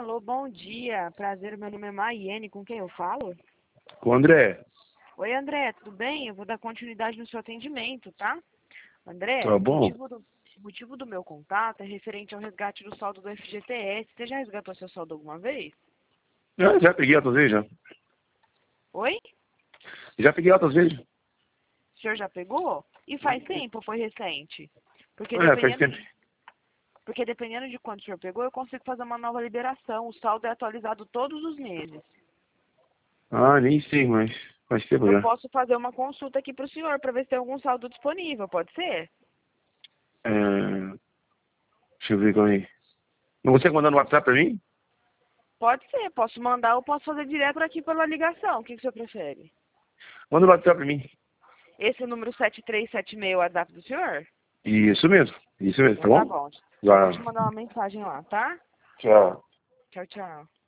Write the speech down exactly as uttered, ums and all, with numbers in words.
Alô, bom dia. Prazer, meu nome é Maiene. Com quem eu falo? Com o André. Oi, André, tudo bem? Eu vou dar continuidade no seu atendimento, tá? André, Tá o bom? motivo do, o motivo do meu contato é referente ao resgate do saldo do F G T S. Você já resgatou seu saldo alguma vez? Já, já peguei outras vezes, já. Oi? Já peguei outras vezes. O senhor já pegou? E faz tempo ou foi recente? Porque É, faz dependendo tempo. de, porque dependendo de quando o senhor pegou, eu consigo fazer uma nova liberação. O saldo é atualizado todos os meses. Ah, nem sei, mas faz tempo Eu já. posso fazer uma consulta aqui para o senhor para ver se tem algum saldo disponível, pode ser? É... Deixa eu ver como é. Não consegue mandar no WhatsApp pra mim? Pode ser, posso mandar ou posso fazer direto aqui pela ligação. O que, que o senhor prefere? Manda no WhatsApp pra mim. Esse é o número sete três sete seis, o WhatsApp do senhor? Isso mesmo. Isso mesmo, tá Então tá bom? bom. Já vou Já. te mandar uma mensagem lá, tá? Tchau. Tchau, tchau.